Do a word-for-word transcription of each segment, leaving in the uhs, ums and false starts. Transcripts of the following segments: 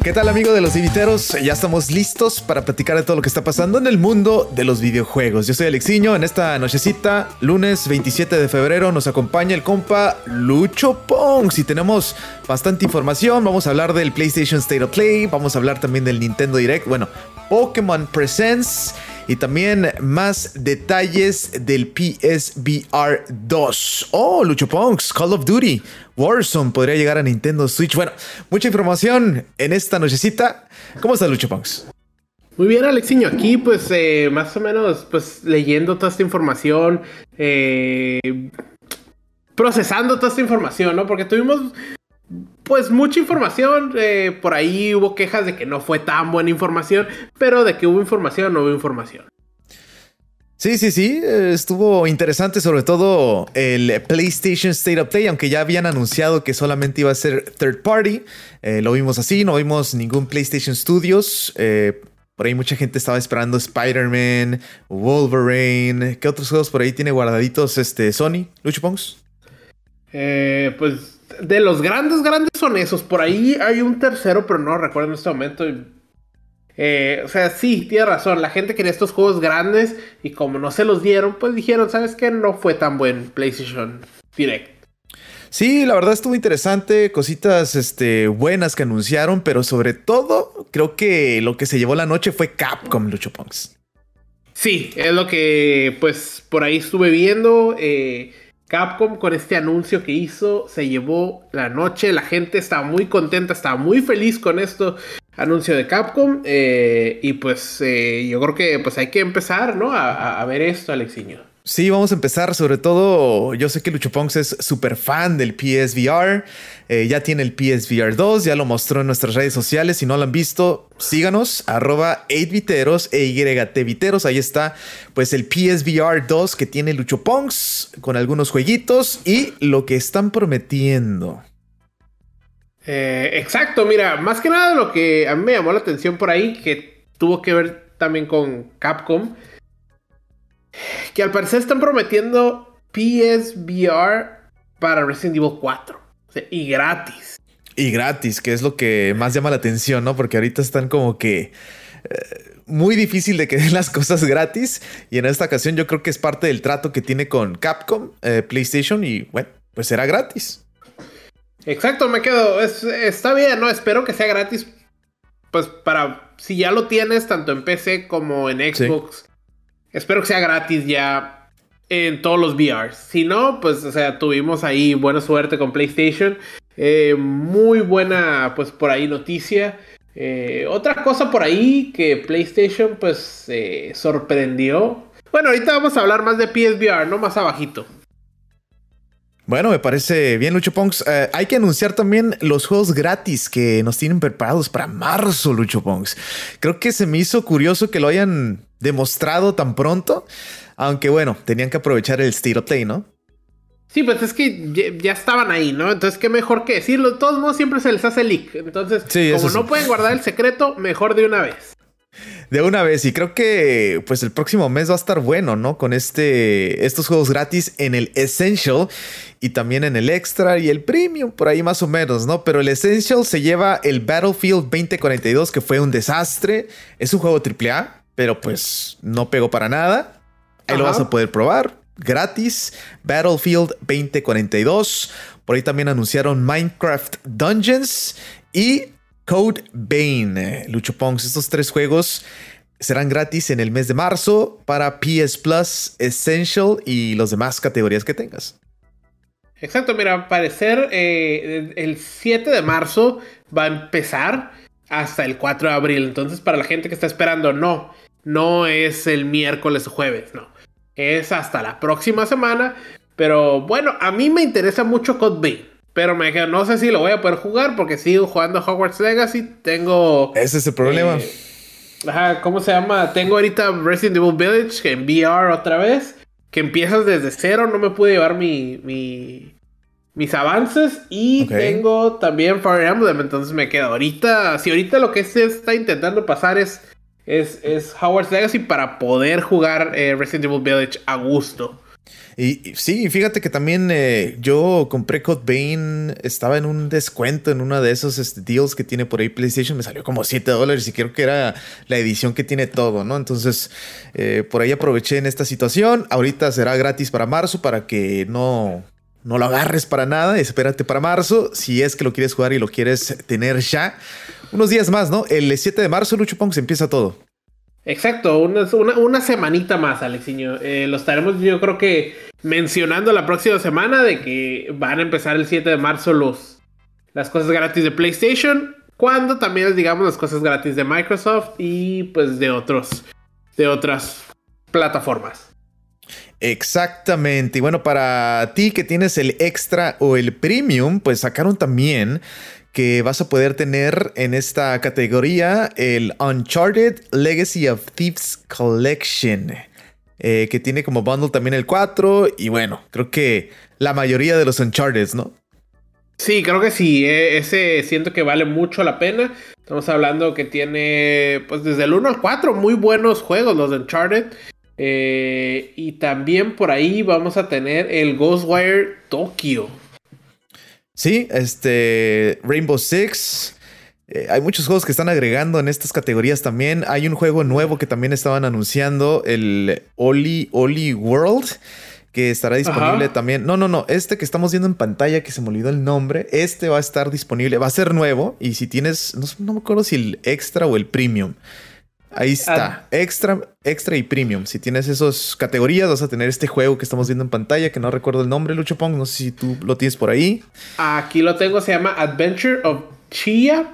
¿Qué tal, amigo de los Viviteros? Ya estamos listos para platicar de todo lo que está pasando en el mundo de los videojuegos. Yo soy Alexiño. En esta nochecita, lunes veintisiete de febrero, nos acompaña el compa Lucho Ponks y tenemos bastante información. Vamos a hablar del PlayStation State of Play, vamos a hablar también del Nintendo Direct, bueno, Pokémon Presents y también más detalles del P S V R dos. Oh, Lucho Ponks, Call of Duty Warzone podría llegar a Nintendo Switch. Bueno, mucha información en esta nochecita. ¿Cómo estás, Lucho Ponks? Muy bien, Alexiño. Aquí, pues, eh, más o menos, pues, leyendo toda esta información, eh, procesando toda esta información, ¿no? Porque tuvimos, pues, mucha información. Eh, por ahí hubo quejas de que no fue tan buena información, pero de que hubo información, no hubo información. Sí, sí, sí, estuvo interesante, sobre todo el PlayStation State of Play, aunque ya habían anunciado que solamente iba a ser third party. Eh, lo vimos así, no vimos ningún PlayStation Studios. Eh, por ahí mucha gente estaba esperando Spider-Man, Wolverine. ¿Qué otros juegos por ahí tiene guardaditos este, Sony, Lucho Ponks? Eh, pues de los grandes, grandes son esos. Por ahí hay un tercero, pero no recuerdo en este momento. Eh, o sea, sí, tiene razón. La gente quería estos juegos grandes y como no se los dieron, pues dijeron, ¿sabes qué? No fue tan buen PlayStation Direct. Sí, la verdad estuvo interesante. Cositas este, buenas que anunciaron, pero sobre todo creo que lo que se llevó la noche fue Capcom, Lucho Ponks. Sí, es lo que pues por ahí estuve viendo. Eh, Capcom con este anuncio que hizo se llevó la noche. La gente estaba muy contenta, estaba muy feliz con esto. Anuncio de Capcom, eh, y pues eh, yo creo que pues hay que empezar, ¿no? A, a ver esto, Alexiño. Sí, vamos a empezar. Sobre todo, yo sé que Lucho Ponks es súper fan del P S V R. Eh, ya tiene el P S V R dos, ya lo mostró en nuestras redes sociales. Si no lo han visto, síganos, arroba ocho viteros, E Y T Viteros. Ahí está, pues, el P S V R dos que tiene Lucho Ponks, con algunos jueguitos y lo que están prometiendo. Eh, exacto, mira, más que nada lo que a mí me llamó la atención por ahí, que tuvo que ver también con Capcom, que al parecer están prometiendo P S V R para Resident Evil cuatro, o sea, y gratis. Y gratis, que es lo que más llama la atención, ¿no? Porque ahorita están como que eh, muy difícil de que den las cosas gratis, y en esta ocasión yo creo que es parte del trato que tiene con Capcom, eh, PlayStation, y bueno, pues será gratis. Exacto, me quedo. Es, está bien, ¿no? Espero que sea gratis. Pues para. Si ya lo tienes, tanto en P C como en Xbox. Sí. Espero que sea gratis ya en todos los V Rs. Si no, pues, o sea, tuvimos ahí buena suerte con PlayStation. Eh, muy buena, pues, por ahí noticia. Eh, otra cosa por ahí que PlayStation, pues, eh, sorprendió. Bueno, ahorita vamos a hablar más de P S V R, ¿no? Más abajito. Bueno, me parece bien, Lucho Ponks. Eh, hay que anunciar también los juegos gratis que nos tienen preparados para marzo, Lucho Ponks. Creo que se me hizo curioso que lo hayan demostrado tan pronto. Aunque bueno, tenían que aprovechar el State of Play, ¿no? Sí, pues es que ya, ya estaban ahí, ¿no? Entonces, qué mejor que decirlo. De todos modos, siempre se les hace leak. Entonces, sí, como no sí. pueden guardar el secreto, mejor de una vez. De una vez, y creo que pues el próximo mes va a estar bueno, ¿no? Con este, estos juegos gratis en el Essential y también en el Extra y el Premium, por ahí más o menos, ¿no? Pero el Essential se lleva el Battlefield veinte cuarenta y dos, que fue un desastre. Es un juego triple A, pero pues no pegó para nada. Ahí Ajá. lo vas a poder probar gratis. Battlefield veinte cuarenta y dos. Por ahí también anunciaron Minecraft Dungeons y Code Vein, Lucho Ponks. Estos tres juegos serán gratis en el mes de marzo para P S Plus, Essential y las demás categorías que tengas. Exacto, mira, al parecer eh, el siete de marzo va a empezar hasta el cuatro de abril. Entonces, para la gente que está esperando, no, no es el miércoles o jueves, no. Es hasta la próxima semana. Pero bueno, a mí me interesa mucho Code Vein. Pero me quedo, no sé si lo voy a poder jugar porque sigo jugando Hogwarts Legacy. Tengo... Ese es el problema. Eh, ajá, ¿cómo se llama? Tengo ahorita Resident Evil Village en V R otra vez. Que empiezas desde cero. No me pude llevar mi, mi, mis avances. Y okay. tengo también Fire Emblem. Entonces me quedo ahorita... Si ahorita lo que se está intentando pasar es... Es, es Hogwarts Legacy para poder jugar eh, Resident Evil Village a gusto. Y, y sí, fíjate que también eh, yo compré Code Vein, estaba en un descuento en uno de esos este, deals que tiene por ahí PlayStation, me salió como siete dólares y creo que era la edición que tiene todo, ¿no? Entonces, eh, por ahí aproveché en esta situación. Ahorita será gratis para marzo para que no, no lo agarres para nada. Espérate para marzo, si es que lo quieres jugar y lo quieres tener ya. Unos días más, ¿no? El siete de marzo, Lucho Pong, se empieza todo. Exacto, una, una, una semanita más, Alexiño. Eh, lo estaremos, yo creo que mencionando la próxima semana de que van a empezar el siete de marzo los, las cosas gratis de PlayStation, cuando también les digamos las cosas gratis de Microsoft y pues de otros, de otras plataformas. Exactamente. Y bueno, para ti que tienes el extra o el premium, pues sacaron también que vas a poder tener en esta categoría el Uncharted Legacy of Thieves Collection, eh, que tiene como bundle también el cuatro. Y bueno, creo que la mayoría de los Uncharted, ¿no? Sí, creo que sí. Eh, ese siento que vale mucho la pena. Estamos hablando que tiene, pues desde el uno al cuatro, muy buenos juegos los de Uncharted. Eh, y también por ahí vamos a tener el Ghostwire Tokyo. Sí, este Rainbow Six. Eh, hay muchos juegos que están agregando en estas categorías también. Hay un juego nuevo que también estaban anunciando, el Oli Oli World, que estará disponible Ajá. también. No, no, no. Este que estamos viendo en pantalla, que se me olvidó el nombre, este va a estar disponible, va a ser nuevo. Y si tienes, no, no me acuerdo si el extra o el premium. Ahí está, ah. extra, extra y premium. Si tienes esas categorías, vas a tener este juego que estamos viendo en pantalla, que no recuerdo el nombre, Lucho Pong. No sé si tú lo tienes por ahí. Aquí lo tengo, se llama Adventure of Chia.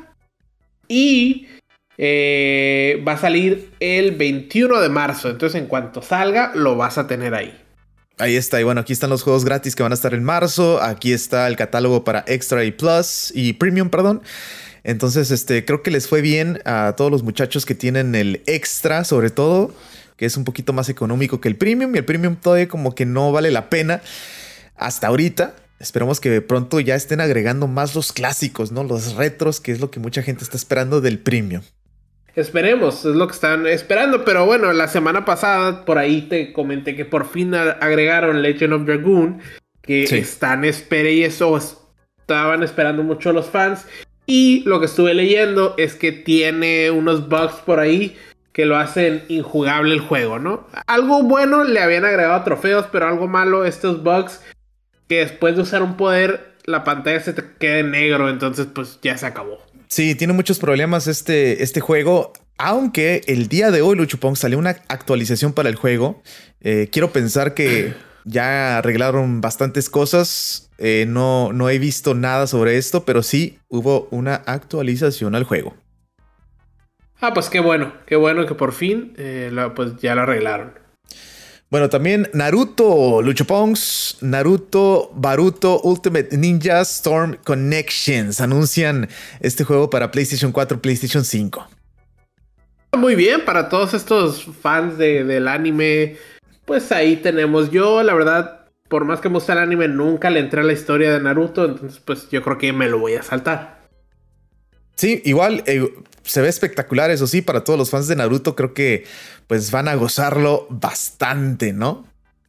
Y eh, va a salir el veintiuno de marzo. Entonces, en cuanto salga, lo vas a tener ahí. Ahí está. Y bueno, aquí están los juegos gratis que van a estar en marzo. Aquí está el catálogo para Extra y Plus y Premium, perdón. Entonces, este, creo que les fue bien a todos los muchachos que tienen el extra, sobre todo, que es un poquito más económico que el premium. Y el premium todavía como que no vale la pena hasta ahorita. Esperemos que de pronto ya estén agregando más los clásicos, ¿no? Los retros, que es lo que mucha gente está esperando del premium. Esperemos, es lo que están esperando. Pero bueno, la semana pasada por ahí te comenté que por fin agregaron Legend of Dragoon, que sí. están espere y eso estaban esperando mucho los fans. Y lo que estuve leyendo es que tiene unos bugs por ahí que lo hacen injugable el juego, ¿no? Algo bueno, le habían agregado trofeos, pero algo malo, estos bugs, que después de usar un poder, la pantalla se te queda en negro, entonces pues ya se acabó. Sí, tiene muchos problemas este, este juego, aunque el día de hoy, Lucho Pong, salió una actualización para el juego. Eh, quiero pensar que ya arreglaron bastantes cosas. Eh, no, no he visto nada sobre esto, pero sí hubo una actualización al juego. Ah, pues qué bueno, qué bueno que por fin eh, lo, pues ya lo arreglaron. Bueno, también Naruto, Lucho Pongs, Naruto, Baruto, Ultimate Ninja Storm Connections. Anuncian este juego para PlayStation cuatro, PlayStation cinco. Muy bien, para todos estos fans de, del anime, pues ahí tenemos. Yo, la verdad, por más que me gusta el anime, nunca le entré a la historia de Naruto, entonces pues yo creo que me lo voy a saltar. Sí, igual eh, se ve espectacular, eso sí, para todos los fans de Naruto creo que pues van a gozarlo bastante, ¿no?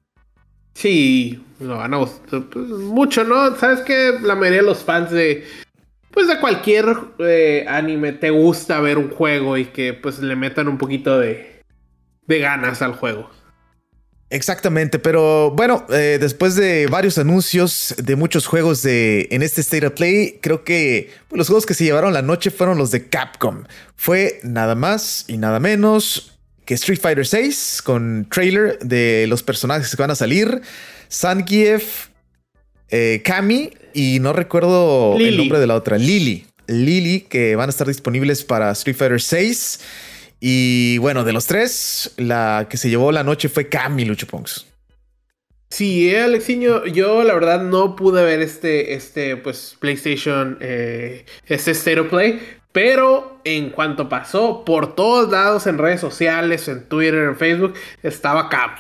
Sí, lo van a gustar pues, mucho, ¿no? Sabes que la mayoría de los fans de pues de cualquier eh, anime te gusta ver un juego y que pues le metan un poquito de, de ganas al juego. Exactamente, pero bueno, eh, después de varios anuncios de muchos juegos de, en este State of Play, creo que pues, los juegos que se llevaron la noche fueron los de Capcom. Fue nada más y nada menos que Street Fighter seis, con trailer de los personajes que van a salir, Zangief, eh, Kami y no recuerdo Lily. El nombre de la otra, Lily. Lily, que van a estar disponibles para Street Fighter seis. Y bueno, de los tres, la que se llevó la noche fue Kami, Lucho Pongs. Sí, eh, Alexiño, yo la verdad no pude ver este, este pues, PlayStation, eh, este State of Play, pero en cuanto pasó, por todos lados, en redes sociales, en Twitter, en Facebook, estaba Kami.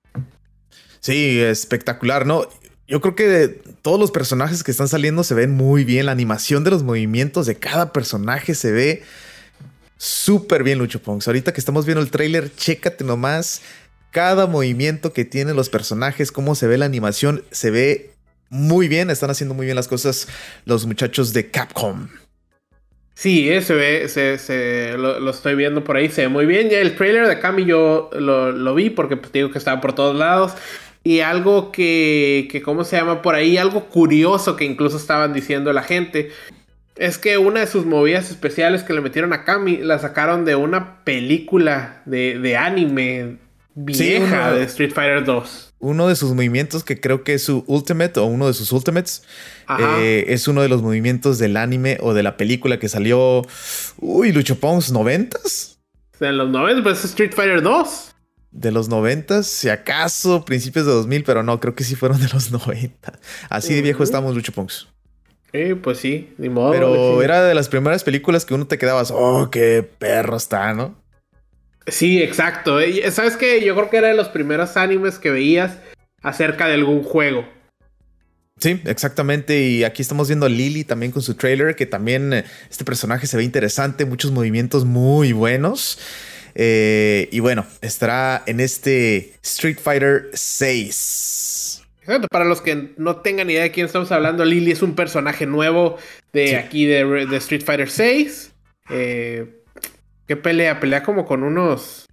Sí, espectacular, ¿no? Yo creo que todos los personajes que están saliendo se ven muy bien. La animación de los movimientos de cada personaje se ve súper bien, Lucho Pongs. Ahorita que estamos viendo el tráiler, chécate nomás cada movimiento que tienen los personajes, cómo se ve la animación, se ve muy bien. Están haciendo muy bien las cosas los muchachos de Capcom. Sí, eh, se ve, se, se, lo, lo estoy viendo por ahí, se ve muy bien. Ya el trailer de Kami yo lo, lo vi porque pues, digo que estaba por todos lados. Y algo que, que, ¿cómo se llama por ahí? Algo curioso que incluso estaban diciendo la gente. Es que una de sus movidas especiales que le metieron a Kami la sacaron de una película de, de anime vieja, sí, uno, de Street Fighter dos. Uno de sus movimientos, que creo que es su Ultimate o uno de sus Ultimates, eh, es uno de los movimientos del anime o de la película que salió, uy, Lucho Pongs, ¿noventas? En los noventas, pues Street Fighter dos. De los noventas, si acaso, principios de dos mil, pero no, creo que sí fueron de los noventa. Así uh-huh. de viejo estamos, Lucho Pongs. Sí, pues sí, ni modo. Pero sí. Era de las primeras películas que uno te quedabas, oh, qué perro está, ¿no? Sí, exacto. ¿Sabes qué? Yo creo que era de los primeros animes que veías acerca de algún juego. Sí, exactamente. Y aquí estamos viendo a Lily también con su trailer, que también este personaje se ve interesante, muchos movimientos muy buenos. Eh, y bueno, estará en este Street Fighter seis. Exacto, para los que no tengan idea de quién estamos hablando, Lily es un personaje nuevo de sí. aquí de, de Street Fighter seis. Eh... ¿Qué pelea? Pelea como con unos...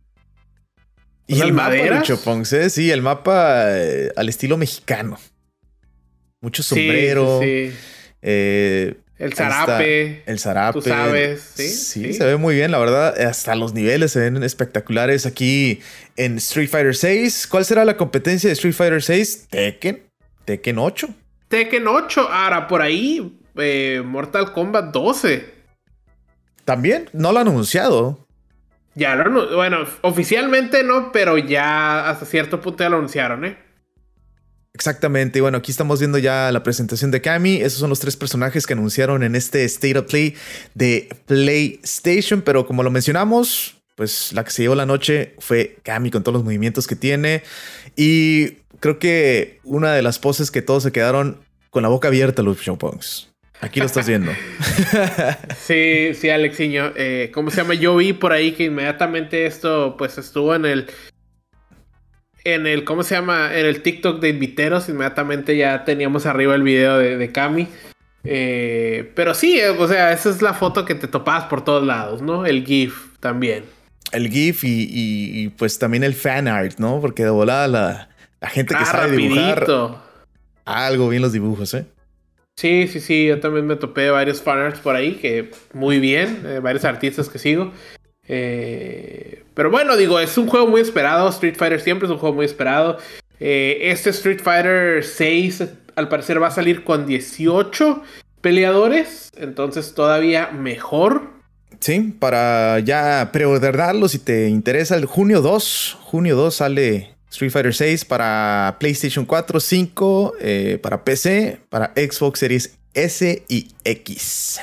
Y el mapa, Lucho Pongs, ¿eh? Sí, el mapa eh, al estilo mexicano. Mucho sombrero. Sí, sí. Eh, el zarape. El zarape. Tú sabes, ¿sí? Sí, sí, se ve muy bien, la verdad. Hasta los niveles se ven espectaculares aquí en Street Fighter seis. ¿Cuál será la competencia de Street Fighter seis? Tekken. Tekken ocho. Tekken ocho. Ahora, por ahí, eh, Mortal Kombat doce. También, no lo han anunciado. Ya lo bueno, oficialmente no, pero ya hasta cierto punto ya lo anunciaron, ¿eh? Exactamente, y bueno, aquí estamos viendo ya la presentación de Kami. Esos son los tres personajes que anunciaron en este State of Play de PlayStation, pero como lo mencionamos, pues la que se llevó la noche fue Kami con todos los movimientos que tiene. Y creo que una de las poses que todos se quedaron con la boca abierta, Lucho Pongs. Aquí lo estás viendo. Sí, sí, Alexiño. Eh, ¿Cómo se llama? Yo vi por ahí que inmediatamente esto pues estuvo en el... En el, ¿cómo se llama? En el TikTok de Inviteros. Inmediatamente ya teníamos arriba el video de, de Kami. Eh, pero sí, o sea, esa es la foto que te topabas por todos lados, ¿no? El GIF también. El GIF y, y, y pues también el fan art, ¿no? Porque de volada la, la gente que ah, sabe rapidito. dibujar... Algo bien los dibujos, ¿eh? Sí, sí, sí, yo también me topé varios fanarts por ahí, que muy bien, eh, varios artistas que sigo. Eh, pero bueno, digo, es un juego muy esperado, Street Fighter siempre es un juego muy esperado. Eh, este Street Fighter seis al parecer va a salir con dieciocho peleadores, entonces todavía mejor. Sí, para ya preordenarlo si te interesa, el junio dos, junio dos sale... Street Fighter seis para PlayStation cuatro, cinco, eh, para P C, para Xbox Series S y X.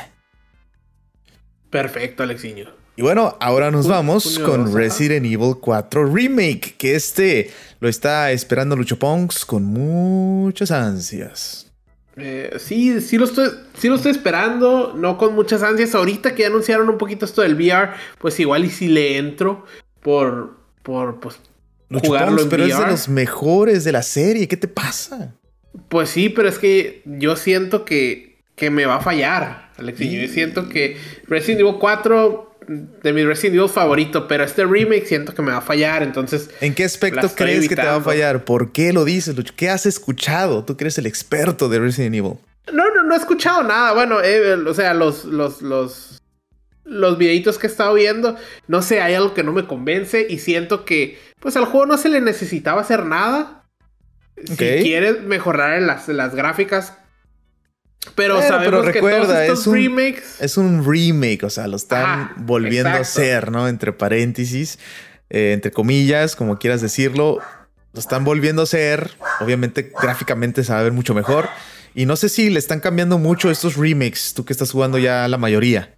Perfecto, Alexiño. Y bueno, ahora nos vamos con Resident Evil cuatro Remake, que este lo está esperando Lucho Pongs con muchas ansias. Eh, sí, sí lo, estoy, sí lo estoy esperando, no con muchas ansias. Ahorita que ya anunciaron un poquito esto del V R, pues igual y si le entro por, por pues, Lucho Pongs, pero V R. Es de los mejores de la serie. ¿Qué te pasa? Pues sí, pero es que yo siento que, que me va a fallar, Alex. Y yo siento que Resident Evil cuatro de mi Resident Evil favorito, pero este remake siento que me va a fallar, entonces... ¿En qué aspecto crees evitando. que te va a fallar? ¿Por qué lo dices, Lucho? ¿Qué has escuchado? Tú que eres el experto de Resident Evil. No, no, no he escuchado nada. Bueno, eh, o sea, los... los, los... Los videitos que he estado viendo, no sé, hay algo que no me convence y siento que, pues al juego no se le necesitaba hacer nada. Okay. Si quieres mejorar las, las gráficas. Pero bueno, sabemos pero recuerda, que todos estos es un, remakes... Es un remake, o sea, lo están ah, volviendo exacto. a hacer, ¿no? Entre paréntesis, eh, entre comillas, como quieras decirlo. Lo están volviendo a hacer. Obviamente, gráficamente se va a ver mucho mejor. Y no sé si le están cambiando mucho estos remakes, tú que estás jugando ya la mayoría.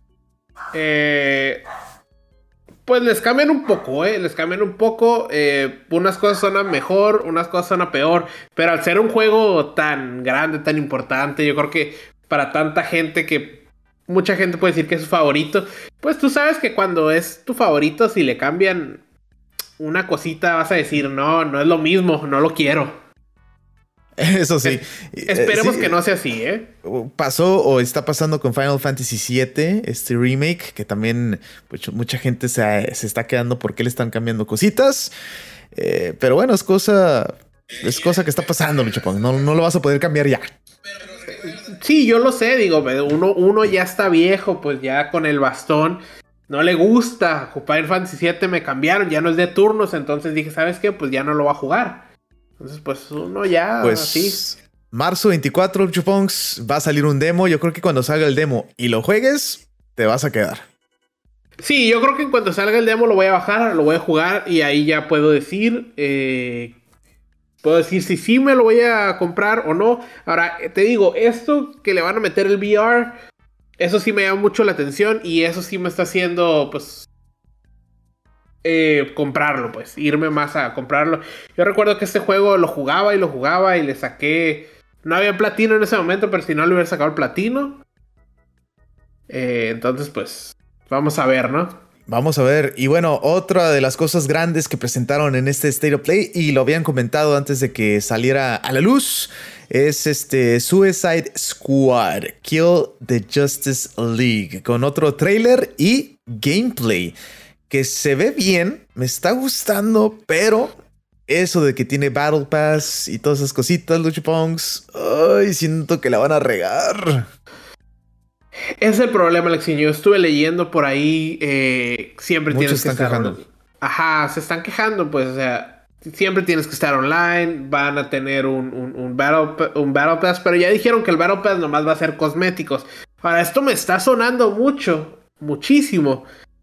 Eh, pues les cambian un poco, eh. Les cambian un poco. Eh, unas cosas suenan mejor, unas cosas suenan peor. Pero al ser un juego tan grande, tan importante, yo creo que para tanta gente que mucha gente puede decir que es su favorito, pues tú sabes que cuando es tu favorito, si le cambian una cosita vas a decir, no, no es lo mismo, no lo quiero. Eso sí. Es, esperemos eh, sí, que no sea así, ¿eh? Pasó o está pasando con Final Fantasy siete, este remake, que también pues, mucha gente se, se está quedando porque le están cambiando cositas. Eh, pero bueno, es cosa, es cosa que está pasando, Luchapón. No, no lo vas a poder cambiar ya. Sí, yo lo sé, digo, uno, uno ya está viejo, pues ya con el bastón. No le gusta. Final Fantasy siete me cambiaron, ya no es de turnos. Entonces dije, ¿sabes qué? Pues ya no lo va a jugar. Entonces, pues uno ya... Pues sí. marzo veinticuatro, Chupongs, va a salir un demo. Yo creo que cuando salga el demo y lo juegues, te vas a quedar. Sí, yo creo que en cuanto salga el demo lo voy a bajar, lo voy a jugar y ahí ya puedo decir... Eh, puedo decir si sí me lo voy a comprar o no. Ahora, te digo, esto que le van a meter el V R... Eso sí me llama mucho la atención y eso sí me está haciendo, pues... Eh, comprarlo, pues, irme más a comprarlo. Yo recuerdo que este juego lo jugaba y lo jugaba y le saqué... No había platino en ese momento, pero si no le hubiera sacado el platino. Eh, entonces, pues, vamos a ver, ¿no? Vamos a ver. Y bueno, otra de las cosas grandes que presentaron en este State of Play, y lo habían comentado antes de que saliera a la luz, es este Suicide Squad, Kill the Justice League, con otro trailer y gameplay que se ve bien, me está gustando, pero eso de que tiene Battle Pass y todas esas cositas, Luchapongs, ay, siento que la van a regar. Es el problema, Alexiño. Yo estuve leyendo por ahí, eh, siempre Muchos tienes que están estar... quejando. Ajá, se están quejando, pues, o sea, siempre tienes que estar online, van a tener un, un, un, battle, un Battle Pass, pero ya dijeron que el Battle Pass nomás va a ser cosméticos. Ahora, esto me está sonando mucho, muchísimo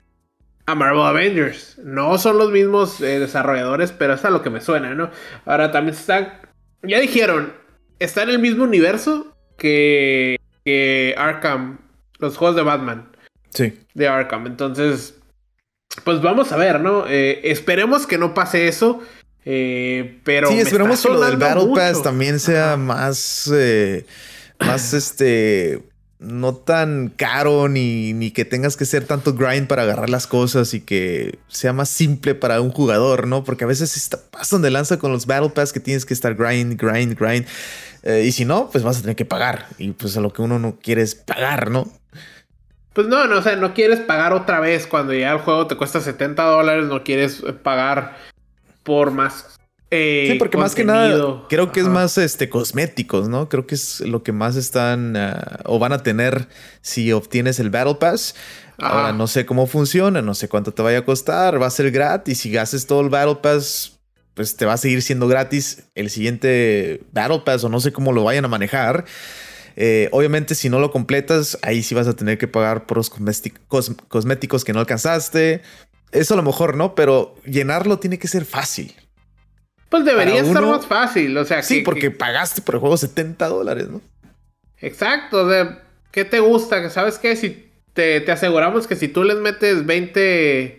a Marvel Avengers. No son los mismos eh, desarrolladores, pero es a lo que me suena, ¿no? Ahora también están... Ya dijeron, está en el mismo universo que, que Arkham, los juegos de Batman. Sí. De Arkham. Entonces, pues vamos a ver, ¿no? Eh, esperemos que no pase eso. Eh, pero sí, esperemos que lo del Battle mucho. Pass también sea Ajá. más... Eh, más este... no tan caro ni, ni que tengas que hacer tanto grind para agarrar las cosas y que sea más simple para un jugador, ¿no? Porque a veces se pasan de lanza con los Battle Pass que tienes que estar grind, grind, grind. Eh, y si no, pues vas a tener que pagar. Y pues a lo que uno no quiere es pagar, ¿no? Pues no, no, o sea, no quieres pagar otra vez cuando ya el juego te cuesta setenta dólares, no quieres pagar por más... Eh, sí, porque contenido. Más que nada creo que Ajá. es más este cosméticos, ¿no? Creo que es lo que más están uh, o van a tener si obtienes el Battle Pass. Ajá. Ahora no sé cómo funciona, no sé cuánto te vaya a costar, va a ser gratis. Si haces todo el Battle Pass, pues te va a seguir siendo gratis el siguiente Battle Pass o no sé cómo lo vayan a manejar. Eh, obviamente si no lo completas, ahí sí vas a tener que pagar por los cos cosméticos que no alcanzaste. Eso a lo mejor no, pero llenarlo tiene que ser fácil. Pues debería uno, estar más fácil, o sea... Sí, que, porque que... pagaste por el juego setenta dólares, ¿no? Exacto, o sea, ¿qué te gusta? Que ¿sabes qué? Si te, te aseguramos que si tú les metes veinte,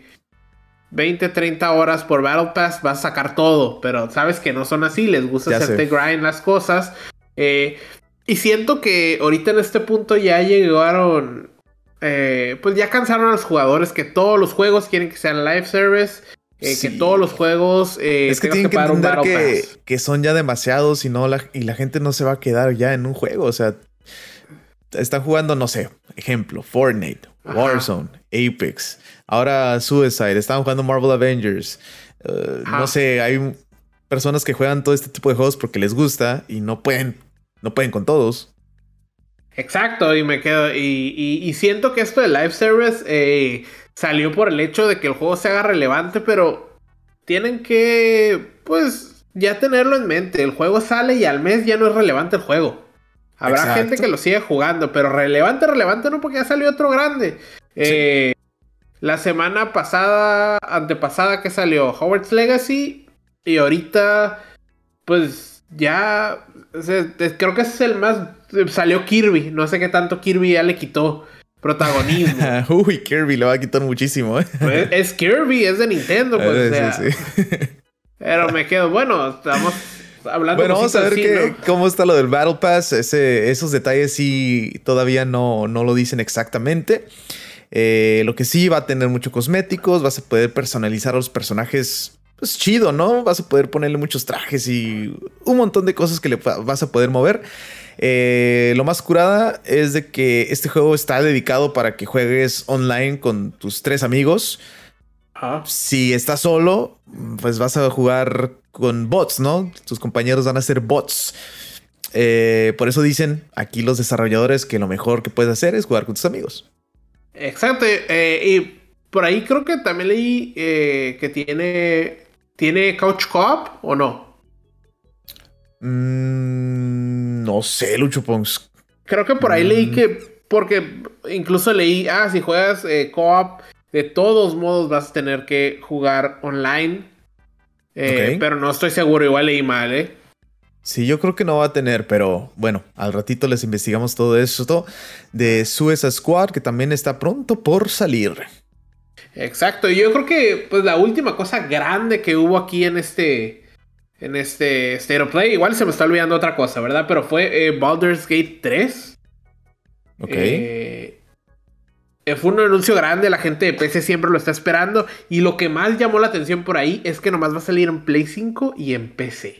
treinta horas por Battle Pass, vas a sacar todo, pero sabes que no son así, les gusta ya hacerte sé. grind las cosas. Eh, y siento que ahorita en este punto ya llegaron... Eh, pues ya cansaron a los jugadores que todos los juegos quieren que sean live service... Eh, sí. Que todos los juegos eh, es que tienen que, que entender que, que son ya demasiados y, no la, y la gente no se va a quedar ya en un juego. O sea, están jugando, no sé, ejemplo, Fortnite, Ajá. Warzone, Apex, ahora Suicide, están jugando Marvel Avengers. Uh, no sé, hay personas que juegan todo este tipo de juegos porque les gusta y no pueden, no pueden con todos. Exacto, y me quedo. Y, y, y siento que esto de live service eh, salió por el hecho de que el juego se haga relevante, pero tienen que, pues, ya tenerlo en mente. El juego sale y al mes ya no es relevante el juego. Habrá Exacto. gente que lo sigue jugando, pero relevante, relevante no, porque ya salió otro grande. Sí. Eh, la semana pasada, antepasada que salió Hogwarts Legacy, y ahorita, pues, ya, o sea, creo que ese es el más... Salió Kirby, no sé qué tanto Kirby ya le quitó protagonismo. Uy, Kirby le va a quitar muchísimo, ¿eh? Pues es Kirby, es de Nintendo, pues, o sea. Sí, sí. Pero me quedo, bueno, estamos hablando... Bueno, vamos a ver así, que, ¿no? cómo está lo del Battle Pass. Ese, esos detalles sí todavía no, no lo dicen exactamente. Eh, lo que sí va a tener muchos cosméticos, vas a poder personalizar a los personajes pues chido, ¿no? Vas a poder ponerle muchos trajes y un montón de cosas que le vas a poder mover. Eh, lo más curada es de que este juego está dedicado para que juegues online con tus tres amigos. Ajá. Si estás solo, pues vas a jugar con bots, ¿no? Tus compañeros van a ser bots. Eh, por eso dicen aquí los desarrolladores que lo mejor que puedes hacer es jugar con tus amigos. Exacto. Eh, y por ahí creo que también leí eh, que tiene, tiene Couch Co-op o no. Mm, no sé, Lucho Pons. Creo que por ahí mm. leí que, porque incluso leí, ah, si juegas eh, Co-op, de todos modos vas a tener que jugar online. Eh, okay. Pero no estoy seguro, igual leí mal, ¿eh? Sí, yo creo que no va a tener, pero bueno, al ratito les investigamos todo eso de Suicide Squad, que también está pronto por salir. Exacto, y yo creo que pues la última cosa grande que hubo aquí en este en este State of Play, igual se me está olvidando otra cosa, ¿verdad? Pero fue eh, Baldur's Gate tres. Ok. Eh, fue un anuncio grande, la gente de P C siempre lo está esperando, y lo que más llamó la atención por ahí es que nomás va a salir en Play cinco y en P C.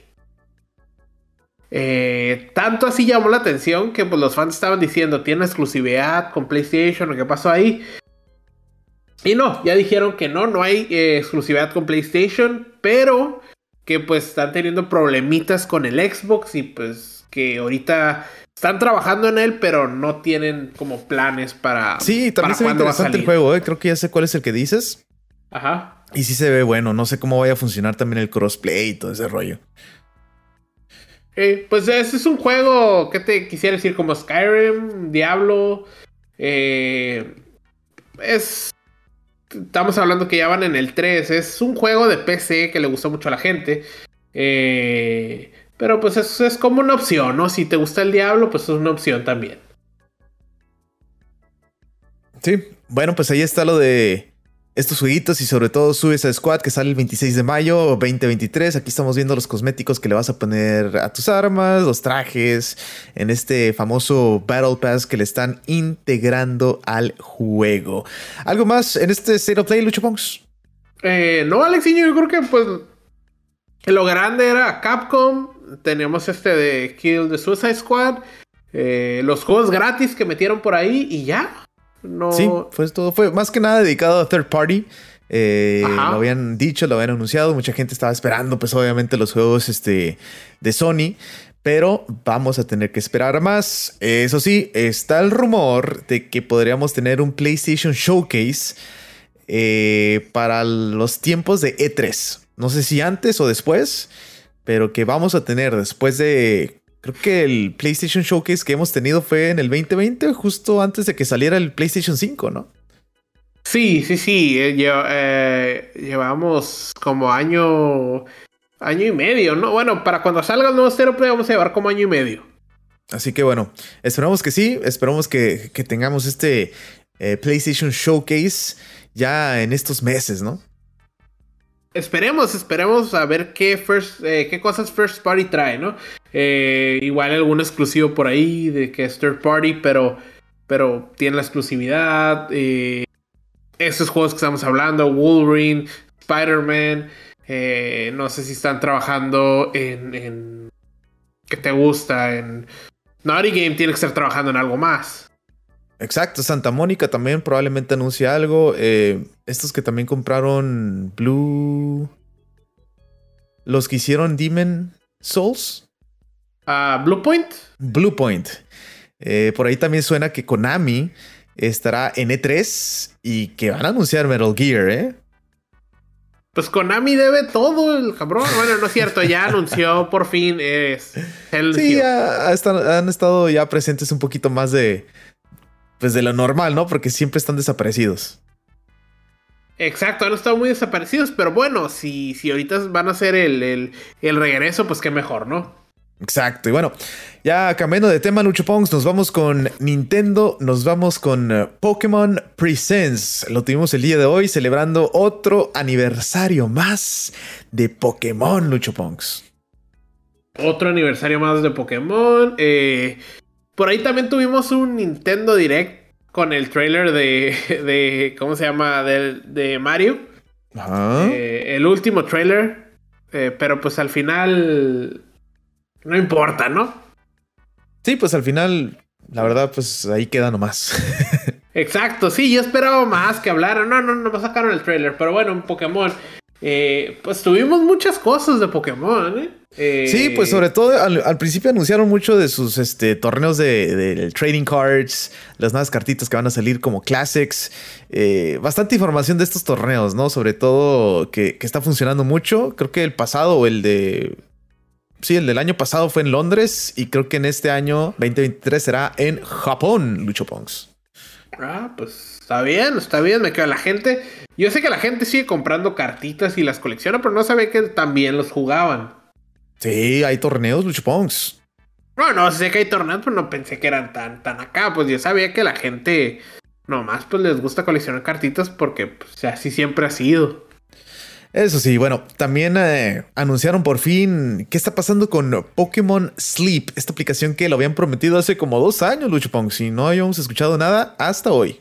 Eh, tanto así llamó la atención que pues, los fans estaban diciendo tiene exclusividad con PlayStation o qué pasó ahí. Y no, ya dijeron que no, no hay eh, exclusividad con PlayStation, pero que pues están teniendo problemitas con el Xbox y pues que ahorita están trabajando en él, pero no tienen como planes para. Sí, también se ve interesante el juego, eh. Creo que ya sé cuál es el que dices. Ajá. Y sí se ve bueno, no sé cómo vaya a funcionar también el crossplay y todo ese rollo. Eh, pues este es un juego que te quisiera decir como Skyrim, Diablo. Eh, es. Estamos hablando que ya van en el tres. Es un juego de P C que le gustó mucho a la gente. Eh, pero pues es, es como una opción, ¿no? Si te gusta el Diablo, pues es una opción también. Sí, bueno, pues ahí está lo de estos jueguitos y sobre todo Suicide Squad que sale el veintiséis de mayo veinte veintitrés. Aquí estamos viendo los cosméticos que le vas a poner a tus armas, los trajes, en este famoso Battle Pass que le están integrando al juego. ¿Algo más en este State of Play, Lucho Ponks? Eh, no, Alexiño, yo creo que pues lo grande era Capcom. Teníamos este de Kill the Suicide Squad. Eh, los juegos gratis que metieron por ahí y ya. No. Sí, pues todo fue más que nada dedicado a third party. Eh, lo habían dicho, lo habían anunciado. Mucha gente estaba esperando, pues obviamente, los juegos este, de Sony. Pero vamos a tener que esperar más. Eso sí, está el rumor de que podríamos tener un PlayStation Showcase eh, para los tiempos de E tres. No sé si antes o después, pero que vamos a tener después de. Creo que el PlayStation Showcase que hemos tenido fue en el veinte veinte, justo antes de que saliera el PlayStation cinco, ¿no? Sí, sí, sí. Eh, lle- eh, llevamos como año, año y medio, ¿no? Bueno, para cuando salga el nuevo Stereo Play vamos a llevar como año y medio. Así que bueno, esperamos que sí, esperamos que, que tengamos este eh, PlayStation Showcase ya en estos meses, ¿no? Esperemos, esperemos a ver qué, first, eh, qué cosas First Party trae, ¿no? Eh, igual algún exclusivo por ahí de que es Third Party, pero, pero tiene la exclusividad. Eh, estos juegos que estamos hablando, Wolverine, Spider-Man, eh, no sé si están trabajando en, en... ¿Qué te gusta? En Naughty Game tiene que estar trabajando en algo más. Exacto, Santa Mónica también probablemente anuncia algo. Eh, estos que también compraron Blue... Los que hicieron Demon Souls. Uh, Bluepoint. Bluepoint. Eh, por ahí también suena que Konami estará en E tres y que van a anunciar Metal Gear, ¿eh? Pues Konami debe todo el cabrón. Bueno, no es cierto, ya anunció por fin. Es el sí, ya están, han estado ya presentes un poquito más de... Pues de lo normal, ¿no? Porque siempre están desaparecidos. Exacto, han estado muy desaparecidos, pero bueno, si, si ahorita van a hacer el, el, el regreso, pues qué mejor, ¿no? Exacto, y bueno, ya cambiando de tema, Lucho Pongs, nos vamos con Nintendo, nos vamos con uh, Pokémon Presents. Lo tuvimos el día de hoy celebrando otro aniversario más de Pokémon, Lucho Pongs. Otro aniversario más de Pokémon. Eh, por ahí también tuvimos un Nintendo Direct con el trailer de, de ¿cómo se llama? De, de Mario. Ajá. Eh, el último trailer. Eh, pero pues al final no importa, ¿no? Sí, pues al final, la verdad, pues ahí queda nomás. Exacto, sí, yo esperaba más que hablaran. No, no, no sacaron el trailer. Pero bueno, en Pokémon, eh, pues tuvimos muchas cosas de Pokémon, ¿eh? Eh, Sí, pues sobre todo al, al principio anunciaron mucho de sus este, torneos de, de trading cards, las nuevas cartitas que van a salir como Classics. Eh, bastante información de estos torneos, ¿no? Sobre todo que, que está funcionando mucho. Creo que el pasado o el de... Sí, el del año pasado fue en Londres y creo que en este año veinte veintitrés será en Japón, Lucho Ponks. Ah, pues está bien, está bien, me quedo. La gente, yo sé que la gente sigue comprando cartitas y las colecciona, pero no sabía que también los jugaban. Sí, hay torneos, Lucho Ponks. No, no, sé que hay torneos, pero no pensé que eran tan, tan acá. Pues yo sabía que la gente nomás pues les gusta coleccionar cartitas porque pues, así siempre ha sido. Eso sí, bueno, también eh, anunciaron por fin qué está pasando con Pokémon Sleep, esta aplicación que lo habían prometido hace como dos años, Lucho Ponks, y no habíamos escuchado nada hasta hoy.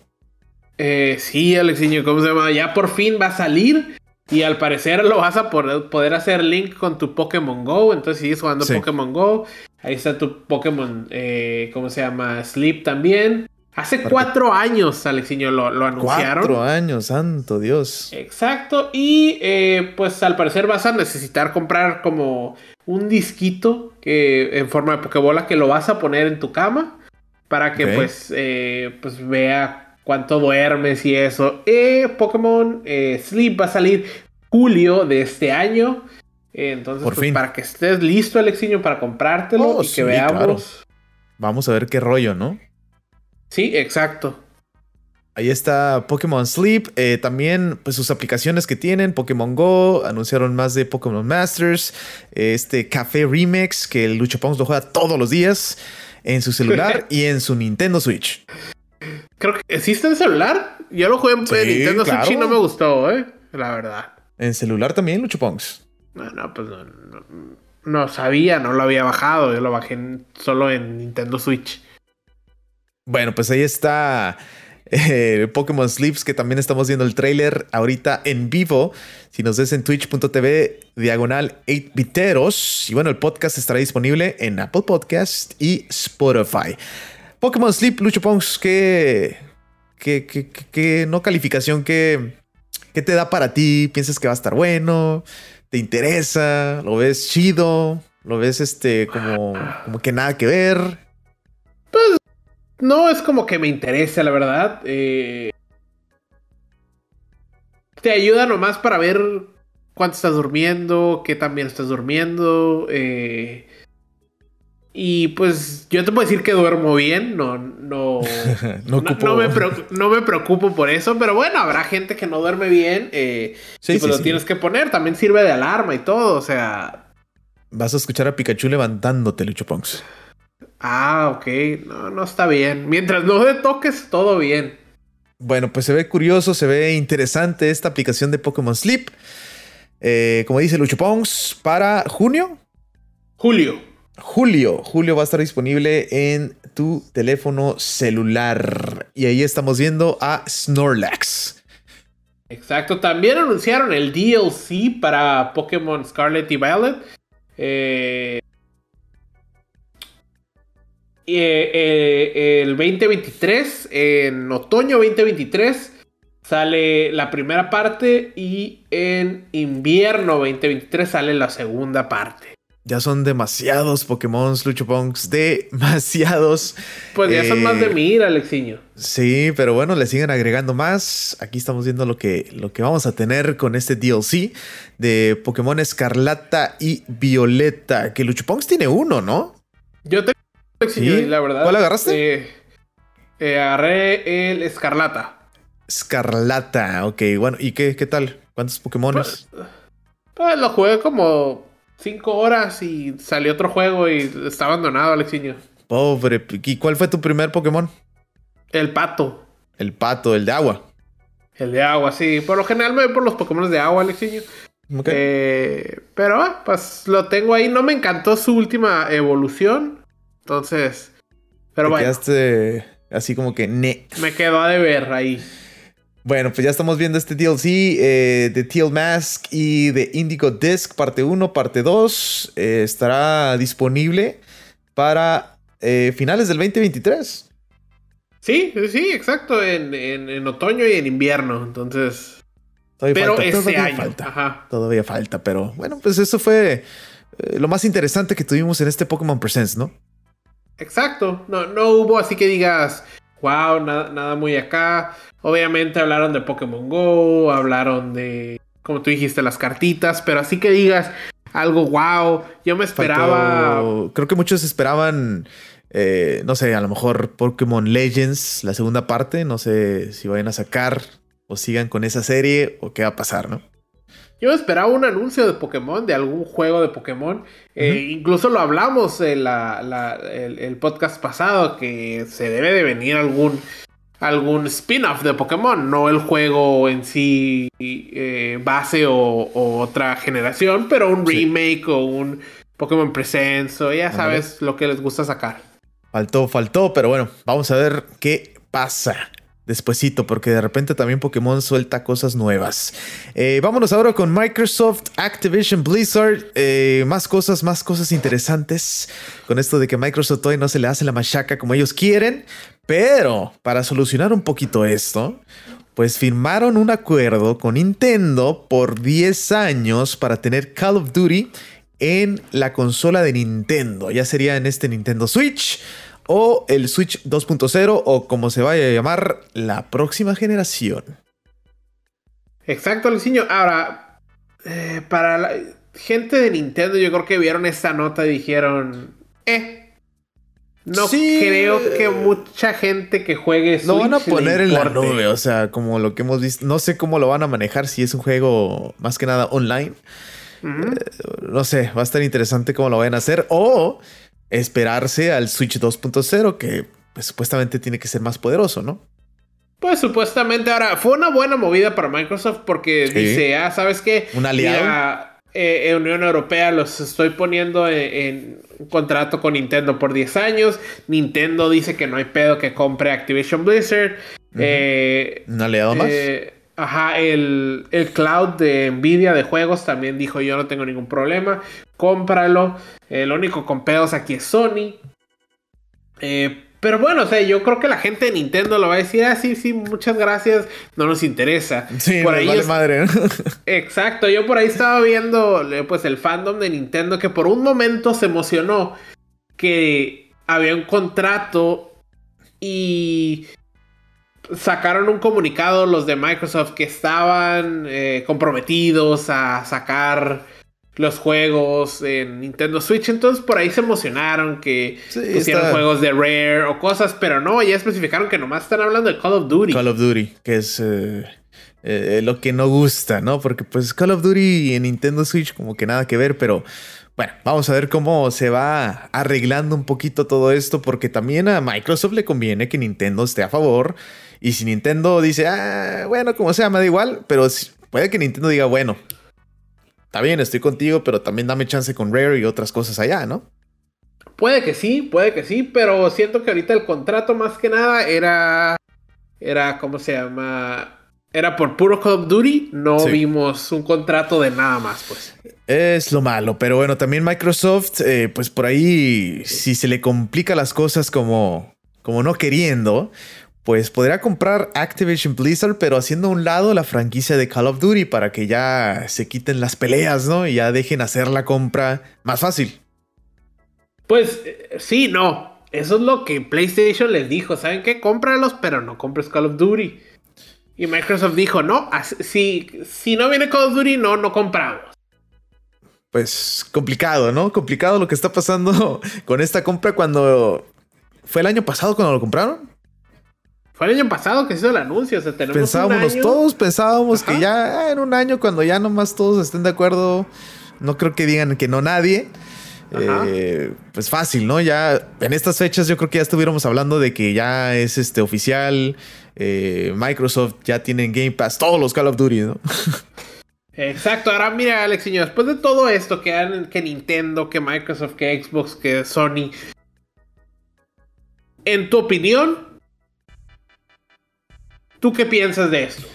Eh, sí, Alexiño, ¿cómo se llama? Ya por fin va a salir y al parecer lo vas a poder, poder hacer link con tu Pokémon Go. Entonces sigues jugando sí. Pokémon Go. Ahí está tu Pokémon, eh, ¿cómo se llama? Sleep también. Hace Porque... cuatro años, Alexiño, lo, lo anunciaron. Cuatro años, santo Dios. Exacto. Y eh, pues al parecer vas a necesitar comprar como un disquito que, en forma de Pokébola que lo vas a poner en tu cama para que okay. pues, eh, pues vea cuánto duermes y eso. Eh, Pokémon eh, Sleep va a salir julio de este año. Eh, entonces, Por pues, fin. para que estés listo, Alexiño, para comprártelo oh, y que sí, veamos. Claro. Vamos a ver qué rollo, ¿no? Sí, exacto. Ahí está Pokémon Sleep. Eh, también, pues, sus aplicaciones que tienen. Pokémon Go. Anunciaron más de Pokémon Masters. Eh, este Café Remix, que el Lucho Ponks lo juega todos los días. En su celular y en su Nintendo Switch. Creo que existe en celular. Yo lo jugué en, sí, en Nintendo claro. Switch y no me gustó, ¿eh? La verdad. En celular también, Lucho Ponks. No, no, pues no, no, no sabía, no lo había bajado. Yo lo bajé en, solo en Nintendo Switch. Bueno, pues ahí está eh, Pokémon Sleeps, que también estamos viendo el tráiler ahorita en vivo. Si nos ves en twitch.tv diagonal ocho biteros. Y bueno, el podcast estará disponible en Apple Podcast y Spotify. Pokémon Sleep, Lucho Ponks, ¿qué, qué, qué, qué, qué no calificación? ¿Qué, ¿Qué te da para ti? ¿Piensas que va a estar bueno? ¿Te interesa? ¿Lo ves chido? ¿Lo ves este como, como que nada que ver? Pues no es como que me interese, la verdad. Eh, te ayuda nomás para ver cuánto estás durmiendo, qué también estás durmiendo. Eh, y pues yo te puedo decir que duermo bien. No, no, no, no, no, me preocupo, no me preocupo por eso. Pero bueno, habrá gente que no duerme bien. Eh, sí, y pues sí, lo sí. tienes que poner. También sirve de alarma y todo. O sea, vas a escuchar a Pikachu levantándote, Lucho Ponks. Ah, ok. No, no está bien. Mientras no te toques, todo bien. Bueno, pues se ve curioso, se ve interesante esta aplicación de Pokémon Sleep. Eh, como dice Lucho Ponks, para junio. Julio. Julio. Julio va a estar disponible en tu teléfono celular. Y ahí estamos viendo a Snorlax. Exacto. También anunciaron el D L C para Pokémon Scarlet y Violet. Eh... Eh, eh, el veinte veintitrés, en otoño veinte veintitrés, sale la primera parte y en invierno veinte veintitrés sale la segunda parte. Ya son demasiados Pokémon, Lucho Ponks, demasiados. Pues ya eh, son más de mil, Alexiño. Sí, pero bueno, le siguen agregando más. Aquí estamos viendo lo que, lo que vamos a tener con este D L C de Pokémon Escarlata y Violeta, que Lucho Ponks tiene uno, ¿no? Yo tengo ¿Sí? la verdad. ¿Cuál agarraste? Eh, eh, agarré el Escarlata. Escarlata, ok. Bueno, ¿y qué, qué tal? ¿Cuántos Pokémones? Pues, pues lo jugué como cinco horas y salió otro juego y está abandonado, Alexiño. Pobre. ¿Y cuál fue tu primer Pokémon? El pato. El pato, el de agua. El de agua, sí. Por lo general me voy por los Pokémon de agua, Alexiño. Okay. Eh, pero pues lo tengo ahí. No me encantó su última evolución. Entonces, pero Te bueno. quedaste así como que ne. Me quedó a deber ahí. Bueno, pues ya estamos viendo este D L C eh, de Teal Mask y de Indigo Disc, parte uno, parte dos. Eh, estará disponible para eh, finales del veinte veintitrés. Sí, sí, exacto, en, en, en otoño y en invierno, entonces... Todavía pero falta, este todavía año, falta. ajá. Todavía falta, pero bueno, pues eso fue eh, lo más interesante que tuvimos en este Pokémon Presents, ¿no? Exacto, no, no hubo así que digas, wow, nada, nada muy acá. Obviamente hablaron de Pokémon Go, hablaron de, como tú dijiste, las cartitas, pero así que digas algo wow, yo me esperaba... Faltó... Creo que muchos esperaban, eh, no sé, a lo mejor Pokémon Legends, la segunda parte, no sé si vayan a sacar o sigan con esa serie o qué va a pasar, ¿no? Yo esperaba un anuncio de Pokémon, de algún juego de Pokémon. Eh, uh-huh. Incluso lo hablamos en la, la, el, el podcast pasado, que se debe de venir algún, algún spin-off de Pokémon, no el juego en sí eh, base o, o otra generación, pero un sí. remake o un Pokémon Presents o ya sabes uh-huh. lo que les gusta sacar. Faltó, faltó, pero bueno, vamos a ver qué pasa. Despuésito, porque de repente también Pokémon suelta cosas nuevas. Eh, vámonos ahora con Microsoft, Activision Blizzard. Eh, más cosas, más cosas interesantes. Con esto de que Microsoft hoy no se le hace la machaca como ellos quieren. Pero para solucionar un poquito esto, pues firmaron un acuerdo con Nintendo por diez años para tener Call of Duty en la consola de Nintendo. Ya sería en este Nintendo Switch o el Switch dos punto cero, o como se vaya a llamar, la próxima generación. Exacto, Luisinho. Ahora, eh, para la gente de Nintendo, yo creo que vieron esta nota y dijeron, eh, no sí, creo que mucha gente que juegue Switch lo van a poner en la nube, o sea, como lo que hemos visto. No sé cómo lo van a manejar, si es un juego más que nada online. Uh-huh. Eh, no sé, va a estar interesante cómo lo vayan a hacer. O esperarse al Switch dos punto cero, que pues, supuestamente tiene que ser más poderoso, ¿no? Pues supuestamente. Ahora, fue una buena movida para Microsoft porque sí. dice, ah, ¿sabes qué? Un aliado. Mira, eh, en Unión Europea los estoy poniendo en, en un contrato con Nintendo por diez años. Nintendo dice que no hay pedo que compre Activision Blizzard. Uh-huh. eh, ¿Un aliado más? Eh, Ajá, el, el cloud de Nvidia de juegos también dijo, yo no tengo ningún problema, cómpralo. El único con pedos aquí es Sony. Eh, pero bueno, o sea, yo creo que la gente de Nintendo lo va a decir, ah, sí, sí, muchas gracias, no nos interesa. Sí, por nos ahí vale es... madre. Exacto, yo por ahí estaba viendo pues el fandom de Nintendo que por un momento se emocionó que había un contrato y... sacaron un comunicado los de Microsoft que estaban eh, comprometidos a sacar los juegos en Nintendo Switch. Entonces por ahí se emocionaron que sí, pusieron está... juegos de Rare o cosas, pero no, ya especificaron que nomás están hablando de Call of Duty. Call of Duty, que es eh, eh, lo que no gusta, ¿no? Porque pues Call of Duty en Nintendo Switch como que nada que ver, pero... Bueno, vamos a ver cómo se va arreglando un poquito todo esto, porque también a Microsoft le conviene que Nintendo esté a favor. Y si Nintendo dice, ah, bueno, como sea, me da igual, pero puede que Nintendo diga, bueno, está bien, estoy contigo, pero también dame chance con Rare y otras cosas allá, ¿no? Puede que sí, puede que sí, pero siento que ahorita el contrato más que nada era, era, ¿cómo se llama? Era por puro Call of Duty, no sí. vimos un contrato de nada más, pues. Es lo malo, pero bueno, también Microsoft, eh, pues por ahí, si se le complica las cosas como, como no queriendo, pues podrá comprar Activision Blizzard, pero haciendo a un lado la franquicia de Call of Duty para que ya se quiten las peleas, ¿no? Y ya dejen hacer la compra más fácil. Pues sí, no. Eso es lo que PlayStation les dijo. ¿Saben qué? Cómpralos, pero no compres Call of Duty. Y Microsoft dijo, no, si, si no viene Call of Duty, no, no compramos. Pues complicado, ¿no? Complicado lo que está pasando con esta compra cuando... ¿Fue el año pasado cuando lo compraron? Fue el año pasado que se hizo el anuncio. O sea, tenemos pensábamos un año. Todos pensábamos Ajá. que ya en un año, cuando ya nomás todos estén de acuerdo, no creo que digan que no nadie. Eh, pues fácil, ¿no? Ya en estas fechas yo creo que ya estuviéramos hablando de que ya es este oficial. Eh, Microsoft ya tiene en Game Pass todos los Call of Duty, ¿no? Exacto. Ahora mira, Alexiño, después de todo esto que, han, que Nintendo, que Microsoft, que Xbox, que Sony, en tu opinión, ¿Tú qué piensas de esto?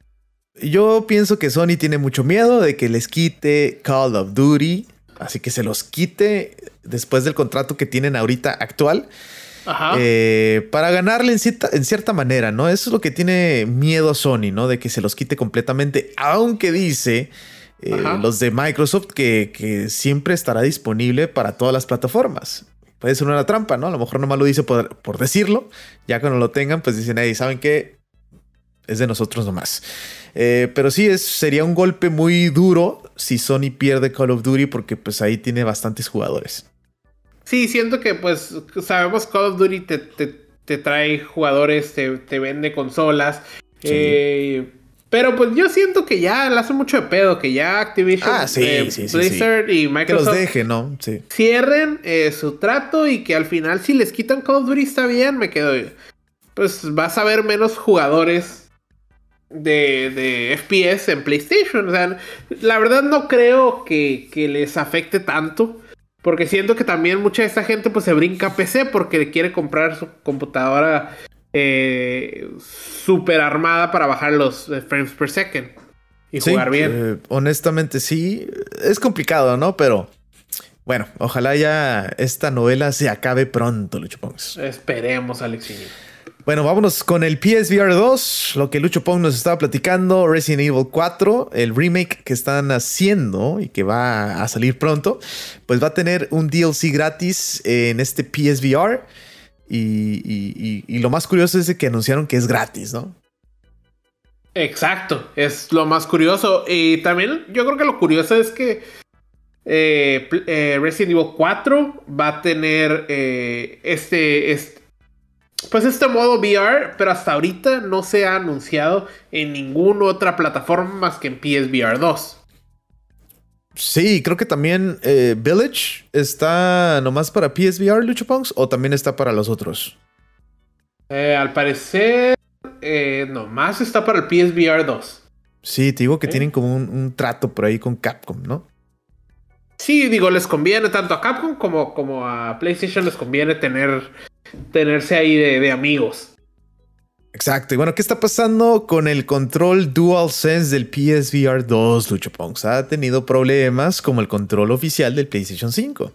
Yo pienso que Sony tiene mucho miedo de que les quite Call of Duty, así que se los quite después del contrato que tienen ahorita actual. Ajá. Eh, para ganarle en cierta, en cierta manera, ¿no? Eso es lo que tiene miedo Sony, ¿no? De que se los quite completamente, aunque dice eh, los de Microsoft que, que siempre estará disponible para todas las plataformas. Puede ser una trampa, ¿no? A lo mejor nomás lo dice por, por decirlo. Ya cuando lo tengan, pues dicen, hey, ¿saben qué? Es de nosotros nomás. Eh, pero sí, es, sería un golpe muy duro si Sony pierde Call of Duty porque pues ahí tiene bastantes jugadores. Sí, siento que pues sabemos Call of Duty te, te, te trae jugadores, te, te vende consolas. Sí. Eh, pero pues yo siento que ya le hace mucho de pedo, que ya Activision, ah, sí, eh, sí, sí, Blizzard sí. y Microsoft que los dejen, ¿no? Sí. Cierren eh, su trato y que al final si les quitan Call of Duty está bien, me quedo... Pues vas a ver menos jugadores de, de F P S en PlayStation. O sea, la verdad no creo que, que les afecte tanto. Porque siento que también mucha de esta gente pues se brinca a P C porque quiere comprar su computadora eh, super armada para bajar los frames per second y sí, jugar bien. Eh, honestamente sí, es complicado, ¿no? Pero bueno, ojalá ya esta novela se acabe pronto, Lucho Pongs. Esperemos, Alexiño. Bueno, vámonos con el P S V R dos, lo que Lucho Pong nos estaba platicando, Resident Evil cuatro, el remake que están haciendo y que va a salir pronto, pues va a tener un D L C gratis en este P S V R y, y, y, y lo más curioso es que anunciaron que es gratis, ¿no? Exacto, es lo más curioso. Y también yo creo que lo curioso es que eh, eh, Resident Evil cuatro va a tener eh, este... este Pues este modo V R, pero hasta ahorita no se ha anunciado en ninguna otra plataforma más que en P S V R dos. Sí, creo que también eh, Village está nomás para P S V R, Lucho Pongs, o también está para los otros. Eh, al parecer, eh, nomás está para el P S V R dos. Sí, te digo que ¿Eh? tienen como un, un trato por ahí con Capcom, ¿no? Sí, digo, les conviene tanto a Capcom como, como a PlayStation les conviene tener... tenerse ahí de, de amigos. Exacto. Y bueno, ¿qué está pasando con el control DualSense del P S V R dos, Lucho Pongs? Ha tenido problemas como el control oficial del PlayStation cinco.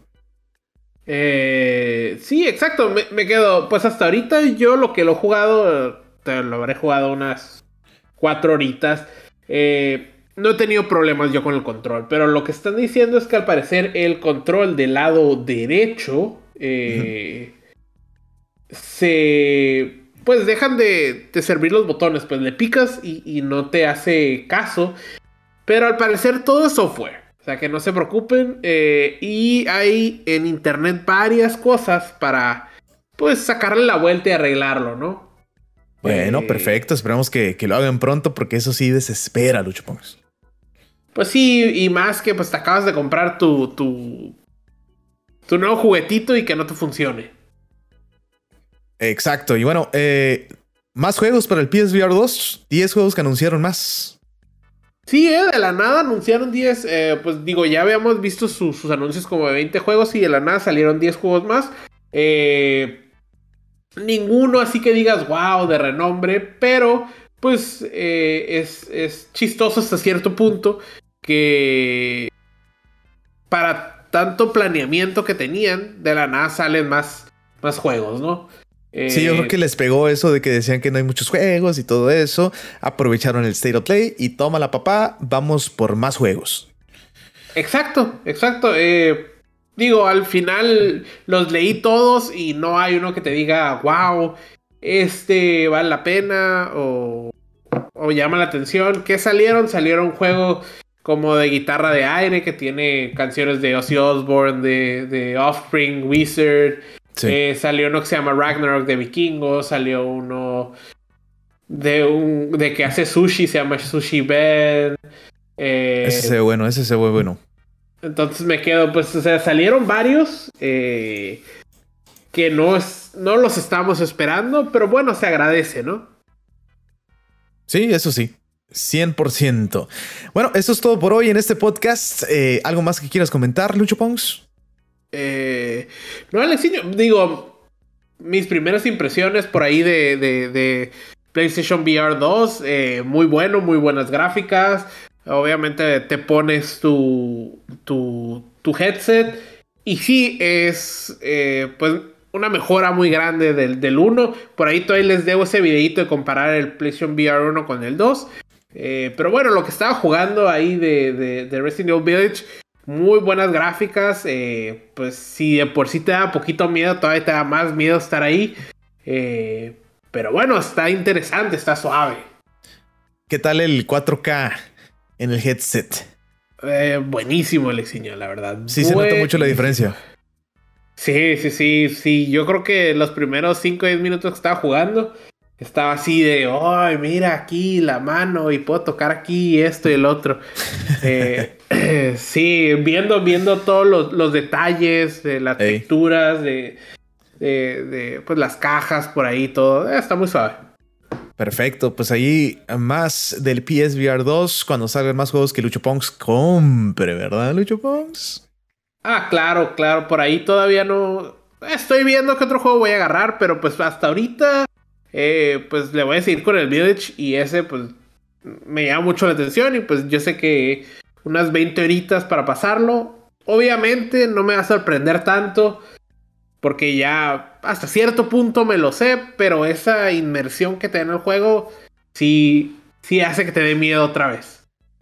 Eh, sí, exacto. Me, me quedo. Pues hasta ahorita yo lo que lo he jugado, te lo habré jugado unas cuatro horitas. Eh, no he tenido problemas yo con el control. Pero lo que están diciendo es que al parecer el control del lado derecho eh, uh-huh. se... Pues dejan de, de servir los botones. Pues le picas y, y no te hace caso. Pero al parecer todo es software. O sea que no se preocupen. Eh, y hay en internet varias cosas para pues sacarle la vuelta y arreglarlo, ¿no? Bueno, eh, perfecto. Esperamos que, que lo hagan pronto porque eso sí desespera, Lucho Pongs. Pues sí, y más que pues te acabas de comprar tu, tu, tu nuevo juguetito y que no te funcione. Exacto. Y bueno, eh, más juegos para el P S V R dos. diez juegos que anunciaron más. Sí, eh, de la nada anunciaron diez. Eh, pues digo, ya habíamos visto su, sus anuncios como de veinte juegos y de la nada salieron diez juegos más. Eh, ninguno así que digas, wow, de renombre. Pero pues eh, es, es chistoso hasta cierto punto que para tanto planeamiento que tenían, de la nada salen más, más juegos, ¿no? Eh, sí, yo creo que les pegó eso de que decían que no hay muchos juegos y todo eso. Aprovecharon el State of Play y toma la papá, vamos por más juegos. Exacto, exacto. Eh, digo, al final los leí todos y no hay uno que te diga, wow, este vale la pena o, o llama la atención. ¿Qué salieron? Salieron un juego como de guitarra de aire que tiene canciones de Ozzy Osbourne, de, de Offspring, Wizard. Sí. Eh, salió uno que se llama Ragnarok de vikingos. Salió uno de un de que hace sushi, se llama Sushi Ben. Eh, ese se ve bueno, ese se ve bueno. Entonces me quedo, pues, o sea, salieron varios eh, que no, es, no los estábamos esperando, pero bueno, se agradece, ¿no? Sí, eso sí. cien por ciento. Bueno, eso es todo por hoy en este podcast. Eh, ¿Algo más que quieras comentar, Lucho Pongs? Eh, no, Alexiño, digo, mis primeras impresiones por ahí de, de, de PlayStation V R dos, eh, muy bueno, muy buenas gráficas. Obviamente te pones tu, tu, tu headset y sí, es eh, pues una mejora muy grande del, del uno. Por ahí todavía les debo ese videito de comparar el PlayStation V R uno con el dos. Eh, pero bueno, lo que estaba jugando ahí de, de, de Resident Evil Village, muy buenas gráficas. Eh, pues si de por sí te da poquito miedo, todavía te da más miedo estar ahí. Eh, pero bueno, está interesante, está suave. ¿Qué tal el cuatro K en el headset? Eh, buenísimo, Alexiño, la verdad. Sí, se nota mucho la diferencia. Sí, sí, sí, sí. Yo creo que los primeros cinco o diez minutos que estaba jugando, estaba así de, ay, mira aquí la mano y puedo tocar aquí esto y el otro. eh, sí, viendo, viendo todos los, los detalles de las Ey. texturas, de, de, de pues las cajas por ahí, todo. Eh, está muy suave. Perfecto, pues ahí más del P S V R dos cuando salgan más juegos que Lucho Ponks compre, ¿verdad, Lucho Ponks? Ah, claro, claro, por ahí todavía no... Estoy viendo qué otro juego voy a agarrar, pero pues hasta ahorita, eh, pues le voy a seguir con el Village y ese pues me llama mucho la atención y pues yo sé que unas veinte horitas para pasarlo. Obviamente no me va a sorprender tanto porque ya hasta cierto punto me lo sé, pero esa inmersión que te da en el juego sí, sí hace que te dé miedo otra vez.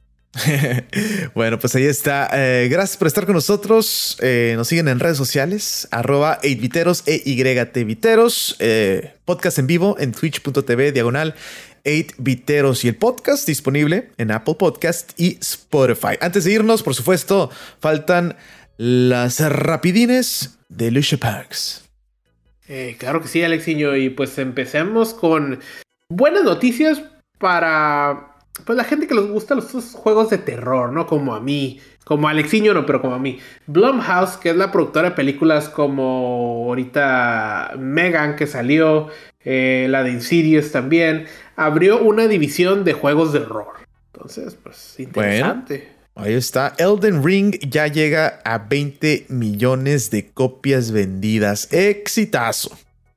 Bueno, pues ahí está. Eh, gracias por estar con nosotros. Eh, nos siguen en redes sociales, arroba ocho viteros, E Y T Viteros. Eh, podcast en vivo en twitch.tv diagonal ocho viteros y el podcast disponible en Apple Podcast y Spotify. Antes de irnos, por supuesto, faltan las rapidines de Lucio Ponks. Eh, claro que sí, Alexiño. Y pues empecemos con buenas noticias para pues la gente que les gusta los juegos de terror, ¿no? Como a mí, como a Alexiño, no, pero como a mí. Blumhouse, que es la productora de películas como ahorita Megan, que salió, eh, la de Insidious también, abrió una división de juegos de horror. Entonces, pues, interesante. Bueno, ahí está. Elden Ring ya llega a veinte millones de copias vendidas. ¡Exitazo!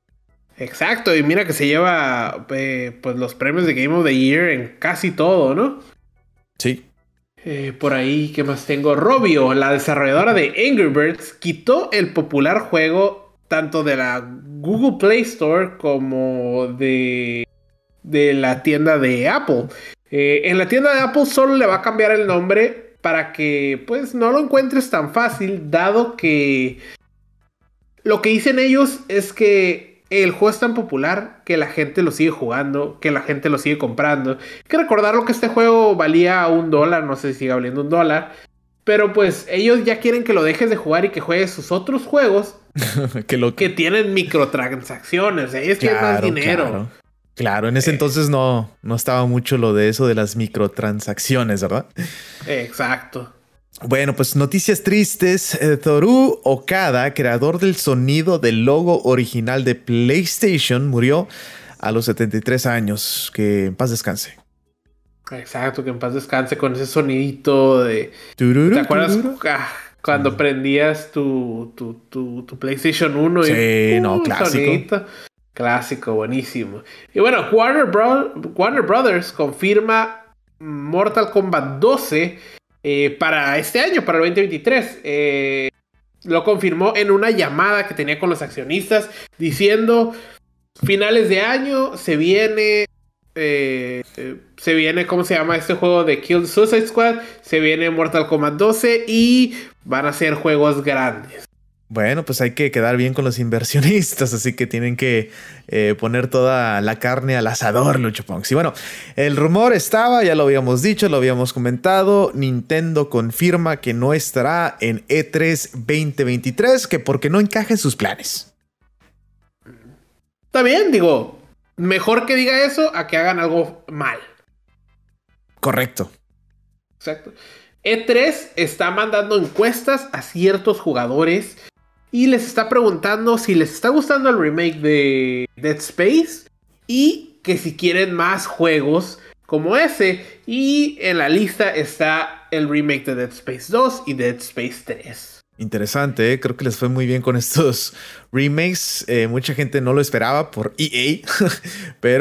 Exacto, y mira que se lleva eh, pues los premios de Game of the Year en casi todo, ¿no? Sí. Eh, por ahí, ¿qué más tengo? Rovio, la desarrolladora de Angry Birds, quitó el popular juego tanto de la Google Play Store como de, de la tienda de Apple. Eh, en la tienda de Apple solo le va a cambiar el nombre para que pues no lo encuentres tan fácil, dado que lo que dicen ellos es que el juego es tan popular que la gente lo sigue jugando, que la gente lo sigue comprando. Hay que recordarlo que este juego valía un dólar, no sé si sigue valiendo un dólar. Pero pues ellos ya quieren que lo dejes de jugar y que juegues sus otros juegos Qué loco. que tienen microtransacciones. Ellos tienen más dinero. Claro. Claro, en ese Eh. entonces no, no estaba mucho lo de eso de las microtransacciones, ¿verdad? Exacto. Bueno, pues noticias tristes. Eh, Toru Okada, creador del sonido del logo original de PlayStation, murió a los setenta y tres años. Que en paz descanse. Exacto, que en paz descanse con ese sonidito de... Tururu, ¿Te acuerdas tururu. ah, cuando prendías tu, tu, tu, tu PlayStation uno? Sí, y, no, uh, clásico. sonidito. Clásico, buenísimo. Y bueno, Warner, Bro- Warner Brothers confirma Mortal Kombat doce eh, para este año, para el veinte veintitrés. Eh, lo confirmó en una llamada que tenía con los accionistas diciendo: finales de año se viene... Eh, eh, se viene, ¿cómo se llama este juego de Kill Suicide Squad? Se viene Mortal Kombat doce y van a ser juegos grandes. Bueno, pues hay que quedar bien con los inversionistas, así que tienen que eh, poner toda la carne al asador, Lucho Ponks. Y bueno, el rumor estaba, ya lo habíamos dicho, lo habíamos comentado. Nintendo confirma que no estará en E tres veinte veintitrés, que porque no encaja en sus planes. Está bien, digo, mejor que diga eso a que hagan algo mal. Correcto. Exacto. E tres está mandando encuestas a ciertos jugadores y les está preguntando si les está gustando el remake de Dead Space y que si quieren más juegos como ese. Y en la lista está el remake de Dead Space dos y Dead Space tres. Interesante, ¿eh? Creo que les fue muy bien con estos remakes. Eh, mucha gente no lo esperaba por E A, pero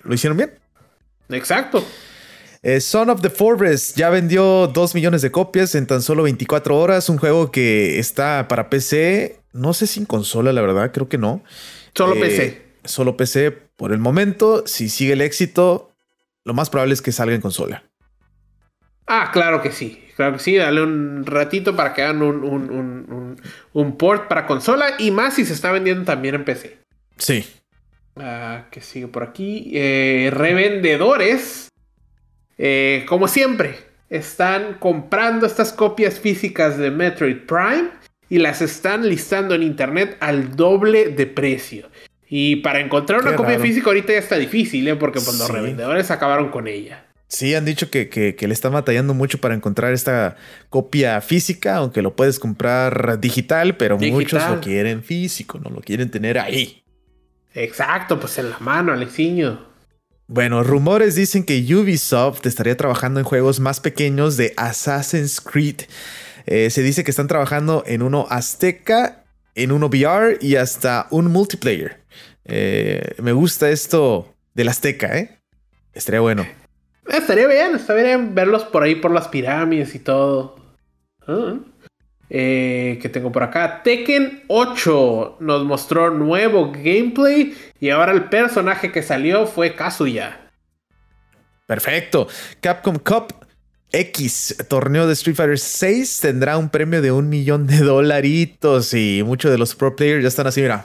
lo hicieron bien. Exacto. Eh, Son of the Forest ya vendió dos millones de copias en tan solo veinticuatro horas. Un juego que está para P C. No sé si en consola, la verdad, creo que no. Solo eh, P C. Solo P C por el momento. Si sigue el éxito, lo más probable es que salga en consola. Ah, claro que sí. Claro que sí. Dale un ratito para que hagan un, un, un, un, un port para consola. Y más si se está vendiendo también en P C. Sí. Ah, que sigue por aquí. Eh, revendedores. Eh, como siempre, están comprando estas copias físicas de Metroid Prime y las están listando en internet al doble de precio. Y para encontrar una Qué copia raro. física ahorita ya está difícil, ¿eh? Porque pues, Sí. los revendedores acabaron con ella. Sí, han dicho que, que, que le están batallando mucho para encontrar esta copia física, aunque lo puedes comprar digital, pero Digital. muchos lo quieren físico, no lo quieren tener ahí. Exacto, pues en la mano, Alexiño. Bueno, rumores dicen que Ubisoft estaría trabajando en juegos más pequeños de Assassin's Creed. Eh, se dice que están trabajando en uno azteca, en uno V R y hasta un multiplayer. Eh, me gusta esto del azteca, ¿eh? Estaría bueno. Estaría bien, estaría bien verlos por ahí por las pirámides y todo. Ah. Eh, que tengo por acá. Tekken ocho nos mostró nuevo gameplay y ahora el personaje que salió fue Kazuya. Perfecto. Capcom Cup X, torneo de Street Fighter seis, tendrá un premio de un millón de dolaritos y muchos de los pro players ya están así, mira.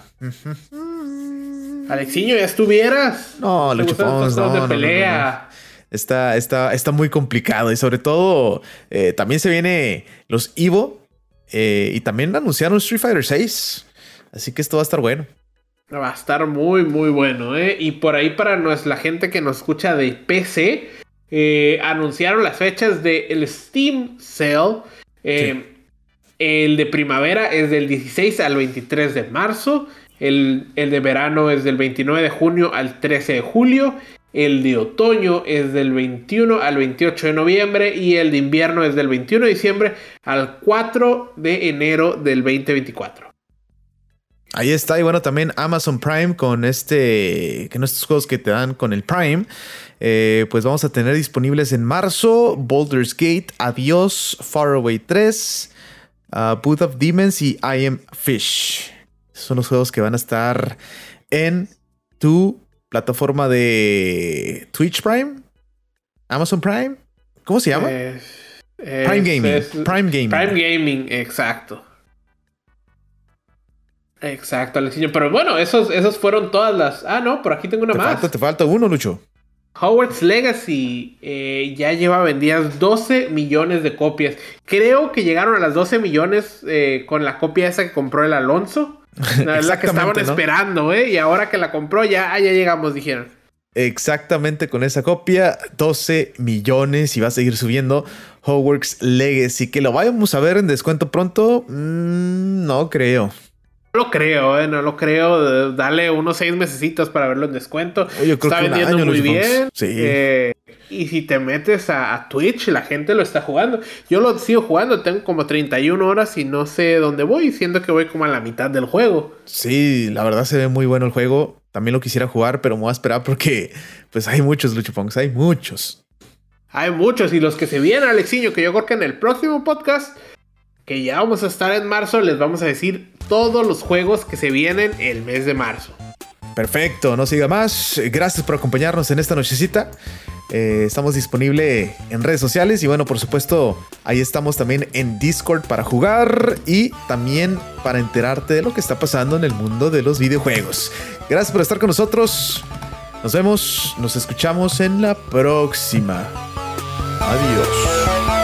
Alexiño, ya estuvieras. No, ¿Te Lucho gustan Pons, estos no, juegos de no, no, pelea? no, no. Está, está, está muy complicado y sobre todo eh, también se viene los Evo eh, y también anunciaron Street Fighter seis. Así que esto va a estar bueno. Va a estar muy, muy bueno, ¿eh? Y por ahí para nos, la gente que nos escucha de P C, eh, anunciaron las fechas del Steam Sale. Eh, sí. El de primavera es del dieciséis al veintitrés de marzo. El, el de verano es del veintinueve de junio al trece de julio. El de otoño es del veintiuno al veintiocho de noviembre. Y el de invierno es del veintiuno de diciembre al cuatro de enero del veinte veinticuatro. Ahí está, y bueno, también Amazon Prime con este, con estos juegos que te dan con el Prime, eh, pues vamos a tener disponibles en marzo Baldur's Gate, Adiós, Faraway tres, uh, Booth of Demons y I Am Fish. Esos son los juegos que van a estar en tu plataforma de Twitch Prime, Amazon Prime, ¿cómo se llama? Eh, Prime es, Gaming, es, Prime Gaming. Prime Gaming, exacto. Exacto, Alexiño. Pero bueno, esos, esos fueron todas las... Ah, no, por aquí tengo una te más. Falta, te falta uno, Lucho. Hogwarts Legacy eh, ya lleva vendidas doce millones de copias. Creo que llegaron a las doce millones eh, con la copia esa que compró el Alonso. La verdad que estaban, ¿no?, esperando, ¿eh? Y ahora que la compró ya, ah, ya llegamos, dijeron. Exactamente, con esa copia, doce millones y va a seguir subiendo Hogwarts Legacy. Que lo vayamos a ver en descuento pronto, mm, no creo. No lo creo, eh, no lo creo. Dale unos seis mesecitos para verlo en descuento. Yo creo está que vendiendo año, muy bien. Sí. Eh, y si te metes a, a Twitch, la gente lo está jugando. Yo lo sigo jugando, tengo como treinta y una horas y no sé dónde voy, siendo que voy como a la mitad del juego. Sí, la verdad se ve muy bueno el juego. También lo quisiera jugar, pero me voy a esperar porque pues hay muchos Lucho Punks, hay muchos. Hay muchos, y los que se vienen, Alexiño, que yo creo que en el próximo podcast, que ya vamos a estar en marzo, les vamos a decir todos los juegos que se vienen el mes de marzo. Perfecto, no siga más. Gracias por acompañarnos en esta nochecita. Eh, estamos disponibles en redes sociales y bueno, por supuesto, ahí estamos también en Discord para jugar y también para enterarte de lo que está pasando en el mundo de los videojuegos. Gracias por estar con nosotros. Nos vemos, nos escuchamos en la próxima. Adiós.